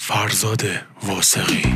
فرزاد واثقی.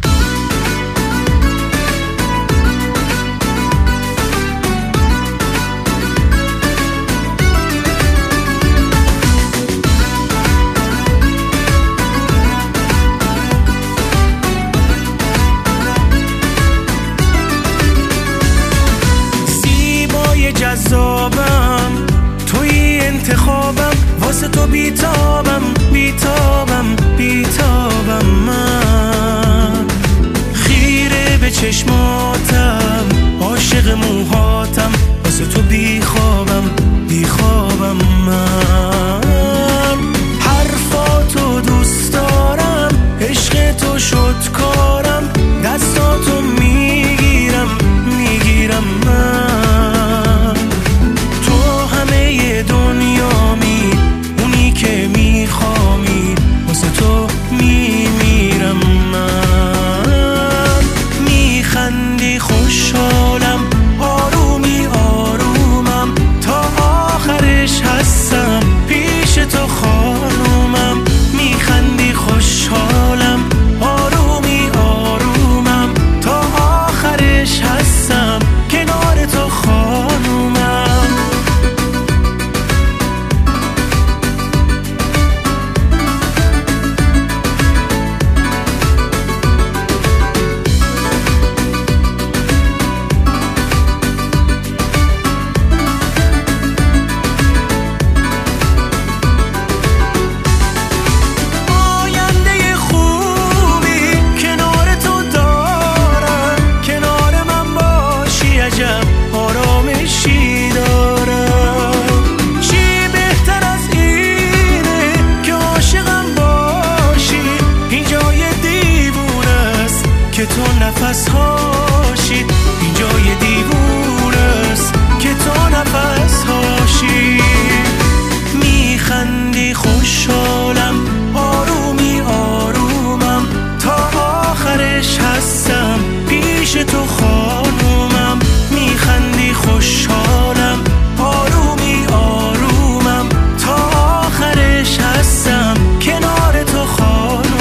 زیبای جذابم، توی انتخابم، واسه تو بیتابم بیتابم بیتابم. من خیره به چشماتم، عاشق موهاتم، واسه تو بیخوابم بیخوابم. من حرفاتو دوست دارم، عشق تو شد کارم، دستاتو میگیرم میگیرم. من تو همه دنیامی، اونی که میخوامی، واسه تو میمیرم. من میخندی خوشحالم، آرومی آرومم، تا آخرش هستم پیش تو خانومم. میخندی خوشحالم، آرومی آرومم، تا آخرش هستم کنار تو خانومم. که تو نفس هاشی، اینجای دیوونه است که تو نفس هاشی. میخندی خوشحالم، آرومی آرومم، تا آخرش هستم پیش تو خانومم. میخندی خوشحالم، آرومی آرومم، تا آخرش هستم کنار تو خانومم.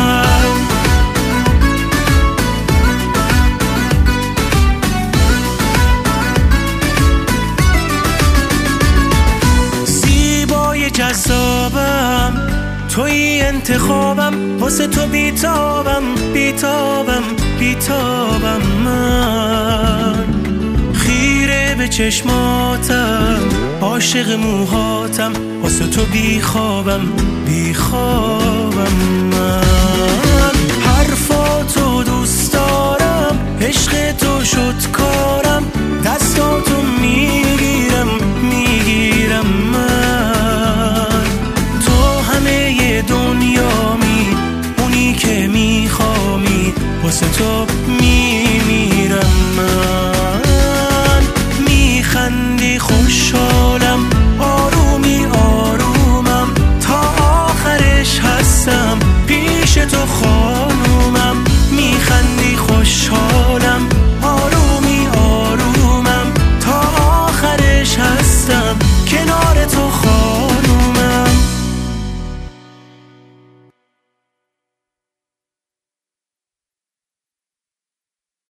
جذابم، توی انتخابم، واسه تو بیتابم بیتابم بیتابم. من خیره به چشماتم، عاشق موهاتم، واسه تو بیخوابم بیخوابم. من حرفاتو دوست دارم، عشق تو شد کارم، دستاتو میگیرم میگیرم. دنیامی، اونی که میخوامی، واسه تو میمیرم. من میخندی خوشحال